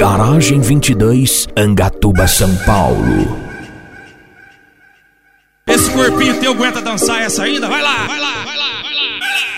Garagem 22, Angatuba, São Paulo. Esse corpinho teu aguenta dançar essa ainda? Vai lá, vai lá, vai lá, vai lá.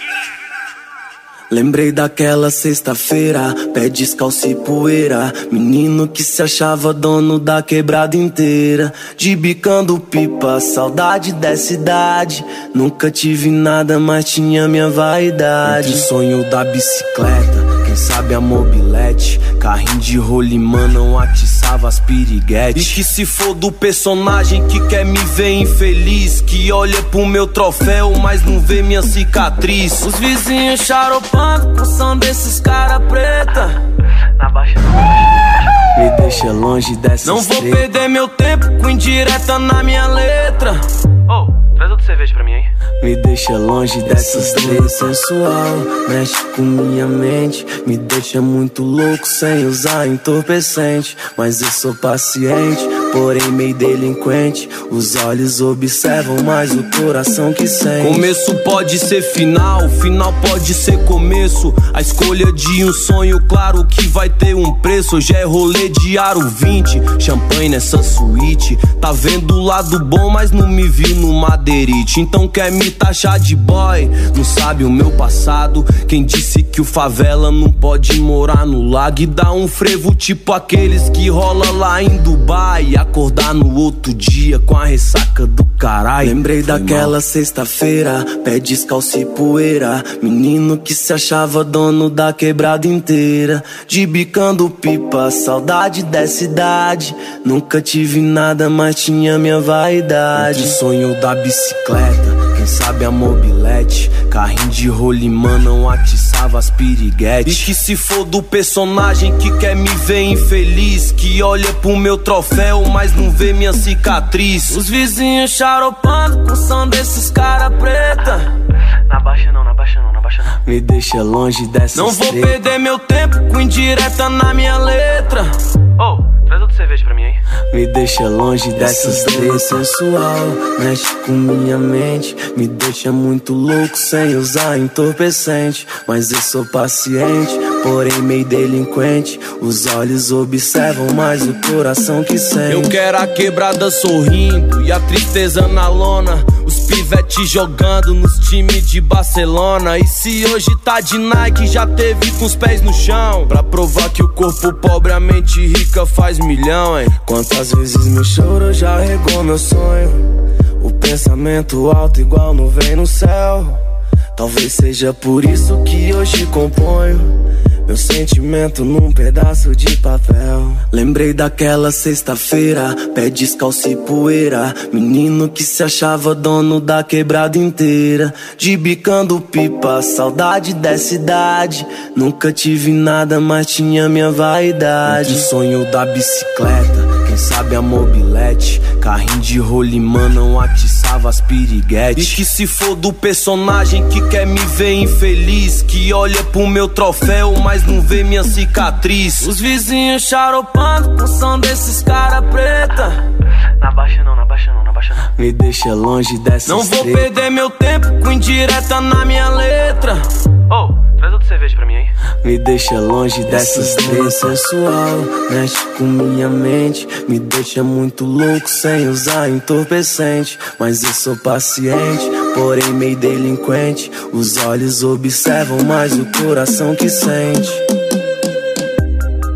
Lembrei daquela sexta-feira, pé descalço e poeira. Menino que se achava dono da quebrada inteira. De bicando pipa, saudade dessa idade. Nunca tive nada, mas tinha minha vaidade. Entre o sonho da bicicleta, quem sabe a mobilete. Carrinho de rolimã não atiçava as piriguetes. E que se for do personagem que quer me ver infeliz, que olha pro meu troféu, mas não vê minha cicatriz. Os vizinhos charopando com som desses cara preta. Na baixa não, me deixa longe dessa. Não vou perder meu tempo com indireta na minha letra. Traz outra cerveja pra mim, hein? Me deixa longe dessas três. Sensual, mexe com minha mente. Me deixa muito louco sem usar entorpecente. Mas eu sou paciente, porém meio delinquente. Os olhos observam, mas o coração que sente. Começo pode ser final, final pode ser começo. A escolha de um sonho, claro que vai ter um preço. Hoje é rolê de aro 20, champanhe nessa suíte. Tá vendo o lado bom, mas não me vi no Madeirite. Então quer me taxar de boy, não sabe o meu passado. Quem disse que o favela não pode morar no lago e dar um frevo tipo aqueles que rola lá em Dubai e acordar no outro dia com a ressaca do caralho. Lembrei daquela sexta-feira, pé descalço e poeira. Menino que se achava dono da quebrada inteira. De bicando pipa, saudade dessa idade. Nunca tive nada, mas tinha minha vaidade. Entre o sonho da bicicleta, quem sabe a mobilete. Carrinho de rolimã não atiçava as piriguetes. E que se for do personagem que quer me ver infeliz, que olha pro meu troféu, mas não vê minha cicatriz. Os vizinhos charopando com som desses cara preta. Na baixa não, na baixa não, na baixa não. Me deixa longe dessas. Não vou perder meu tempo com indireta na minha letra. Traz outra cerveja pra mim, hein? Me deixa longe dessas três. Sensual, mexe com minha mente. Me deixa muito louco sem usar entorpecente. Mas eu sou paciente, porém meio delinquente. Os olhos observam, mas o coração que sente. Eu quero a quebrada sorrindo e a tristeza na lona. Os pivetes jogando nos times de Barcelona. E se hoje tá de Nike, já teve com os pés no chão. Pra provar que o corpo pobre, a mente rica faz milhão, hein? Quantas vezes meu choro já regou meu sonho. O pensamento alto igual nuvem no céu. Talvez seja por isso que hoje componho meu sentimento num pedaço de papel. Lembrei daquela sexta-feira, pé descalço e poeira. Menino que se achava dono da quebrada inteira. De bicando pipa, saudade dessa idade. Nunca tive nada, mas tinha minha vaidade. Entre o sonho da bicicleta, quem sabe a mobilete. Carrinho de rolimã não atiçava as piriguetes. E que se for do personagem que quer me ver infeliz, que olha pro meu troféu, mas não vê minha cicatriz. Os vizinhos charopando com som desses cara preta. Na baixa não, na baixa não, na baixa não. Me deixa longe dessas. Não vou perder meu tempo com indireta na minha letra. Traz outra cerveja pra mim, hein? Me deixa longe dessas três. Sensual, mexe com minha mente. Me deixa muito louco sem usar entorpecente. Mas eu sou paciente, porém meio delinquente. Os olhos observam, mas o coração que sente.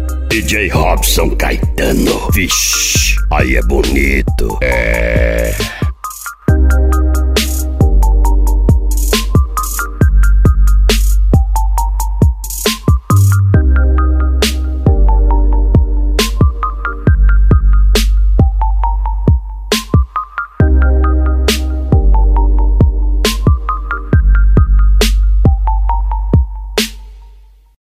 DJ Robson Caetano, vixe, aí é bonito.